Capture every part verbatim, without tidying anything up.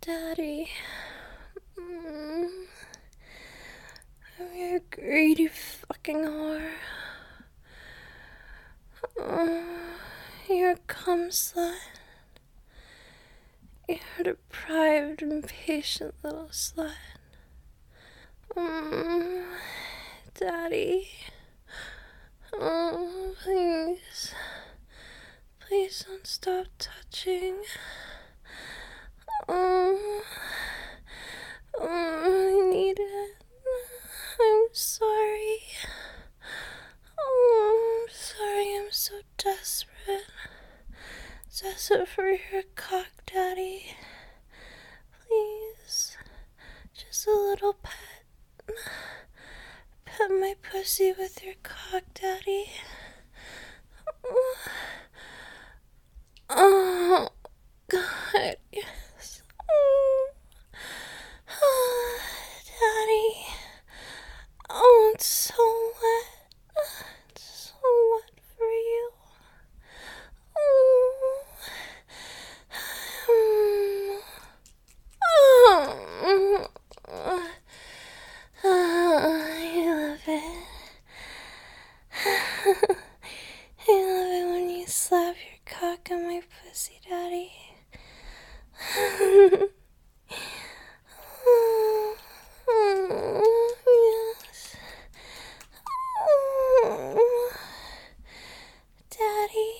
Daddy. Mm. You're a greedy fucking whore. Oh, you're a cum slut. You're a deprived, impatient little slut. Mm. Daddy. Oh, please. Please don't stop touching. Oh, oh, I need it. I'm sorry. Oh, I'm sorry. I'm so desperate. Desperate for your cock, Daddy. Please. Just a little pet. Pet my pussy with your cock, Daddy. Oh, God, yes. Oh, oh, Daddy. Oh, it's so wet. It's so wet for you. Oh, um, oh, oh, I love it. I love it when you slap your cock on my pussy, Daddy. Oh, oh, yes. Oh, Daddy.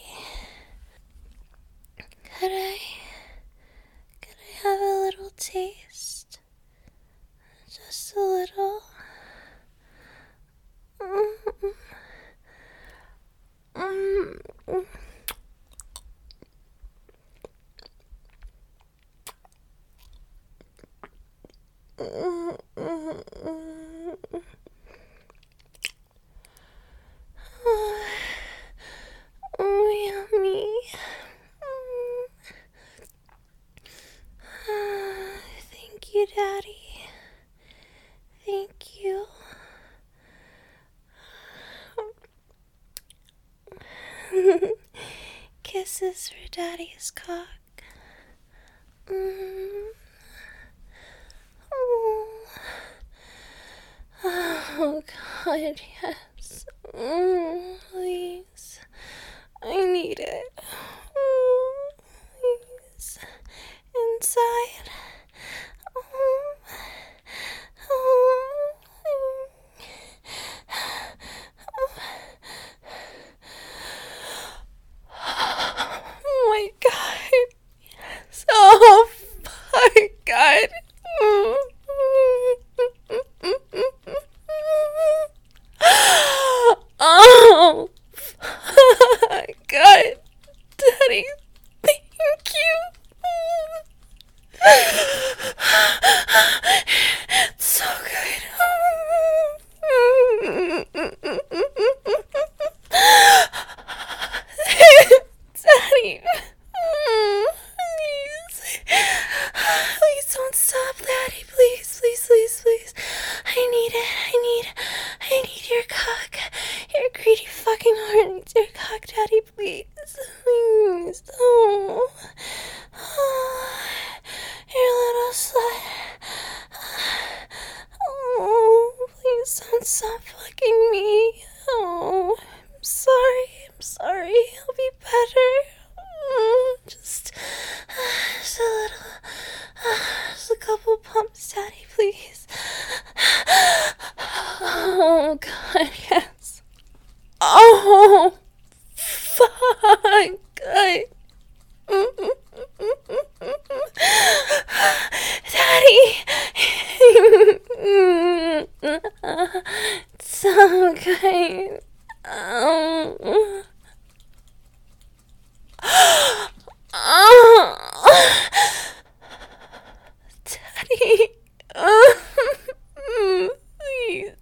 Could I, could I have a little taste? Just a little. Mm. Mm. Mm. Oh, oh, yummy. Mm. Ah, thank you, Daddy. Thank you. Kisses for Daddy's cock. Mm. Oh. Oh, God, yes. Mm, please. I need it. Mm, please. Inside. Oh. Oh. Oh my God. Yes. Oh my God. Oh my God. Daddy, thank you. It's so good. Daddy, please, please don't stop, Daddy. Please, please, please, please. I need it. I need, I need your cock. Your greedy fucking heart needs your cock, Daddy. Please, please. Oh, oh, your little slut. Oh, please don't stop fucking me. Oh, I'm sorry. I'm sorry. I'll be better. Oh, just, just a little, just a couple pumps, Daddy, please. Oh, God, yes. Oh, fuck. God. Daddy. It's so good. Oh. Oh. Daddy. Please.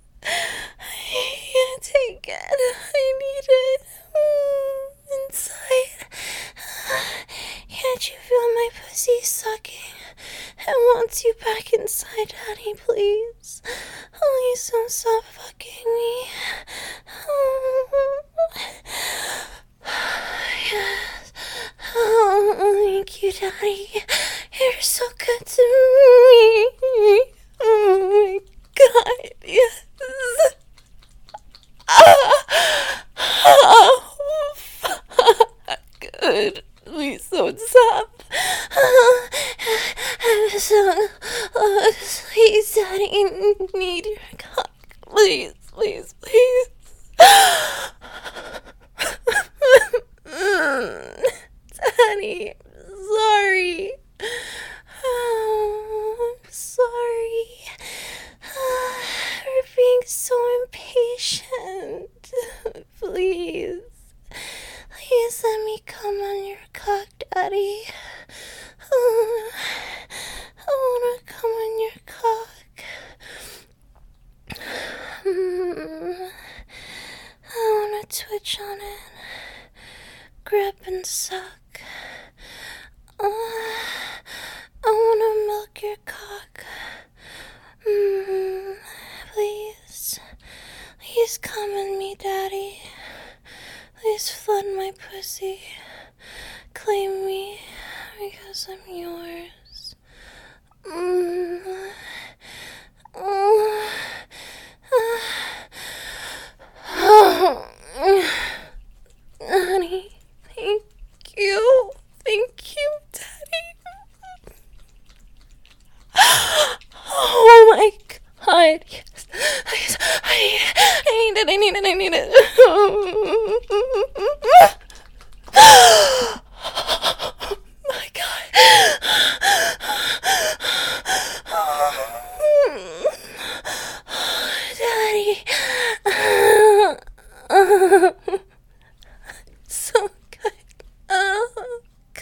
I can't take it. I need it. Inside. Can't you feel my pussy sucking? I want you back inside, Daddy, please. Please don't stop fucking me. Oh. Yes. Oh, thank you, Daddy. You're so good to me. Oh my god, yes. Ah, oh, fuck. Good. Please don't stop. I'm so. Oh, please, Daddy, I need your cock. Please, please, please. Daddy, I'm sorry. Oh, I'm sorry for being so impatient. Please, please let me come on your cock, Daddy. Oh, I wanna come on your cock. Mm, I wanna twitch on it, grip and suck. Uh, I wanna milk your cock. Mm, please, please come in me, Daddy. Please flood my pussy. Claim me, because I'm yours. Mm. Honey, thank you. Thank you, Daddy. Oh my god, yes. Yes. I, I need it, I need it, I need it. Oh my god. Daddy. So good. Oh,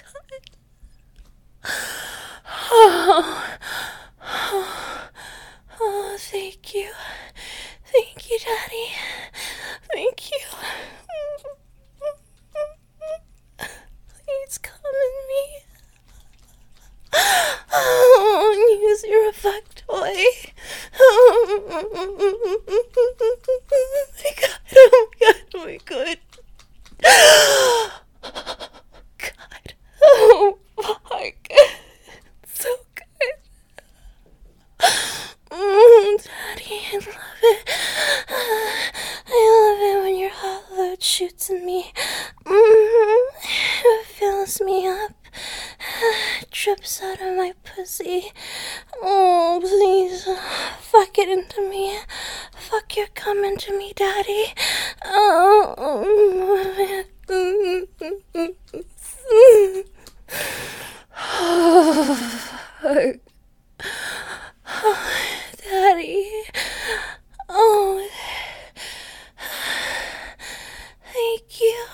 God. Oh, oh, oh, thank you. Thank you, Daddy. Thank you. Please come in me. Oh, use your fuck toy. Oh my god, oh my god, oh my god. God, oh fuck. So good. Mm, Daddy, I love it. I love it when your hot load shoots in me. Mm, it fills me up. Drips out of my pussy. Oh, please. Fuck it into me. Fuck your cum into me, Daddy. Oh. Oh, Daddy. Oh. Thank you.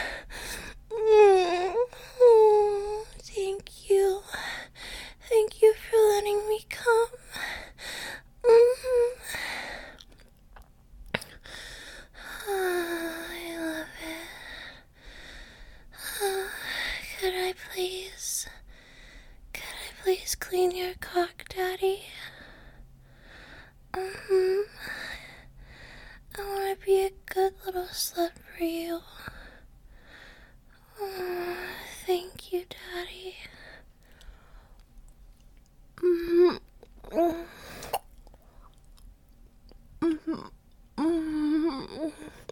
Mm. Oh, thank you. Thank you for letting me come. Mm-hmm. Oh, I love it. Oh, could I please, could I please clean your cock, Daddy? Mm-hmm. I want to be a good little slut for you. Oh, thank you, Daddy. Mm-hmm. Mm-hmm. Mm-hmm.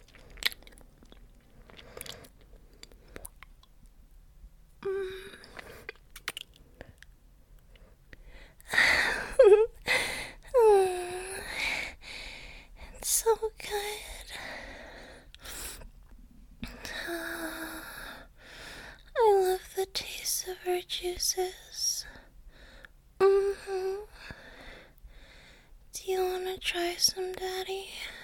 It's so good. I love the taste of her juices. Mm-hmm. Do you want to try some, Daddy?